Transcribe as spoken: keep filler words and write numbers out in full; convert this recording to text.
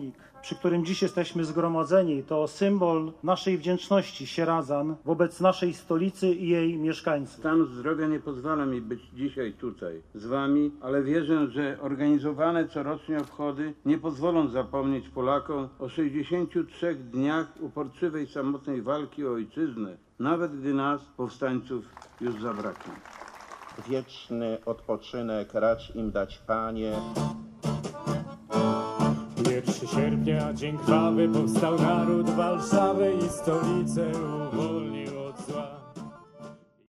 pomnik, przy którym dziś jesteśmy zgromadzeni, to symbol naszej wdzięczności sieradzan wobec naszej stolicy i jej mieszkańców. Stan zdrowia nie pozwala mi być dzisiaj tutaj z wami, ale wierzę, że organizowane corocznie obchody nie pozwolą zapomnieć Polakom o sześćdziesięciu trzech dniach uporczywej, samotnej walki o ojczyznę, nawet gdy nas, powstańców, już zabraknie. Wieczny odpoczynek racz im dać, Panie. Pierwszego sierpnia, dzień krwawy, powstał naród Warszawy i stolicę uwolnił.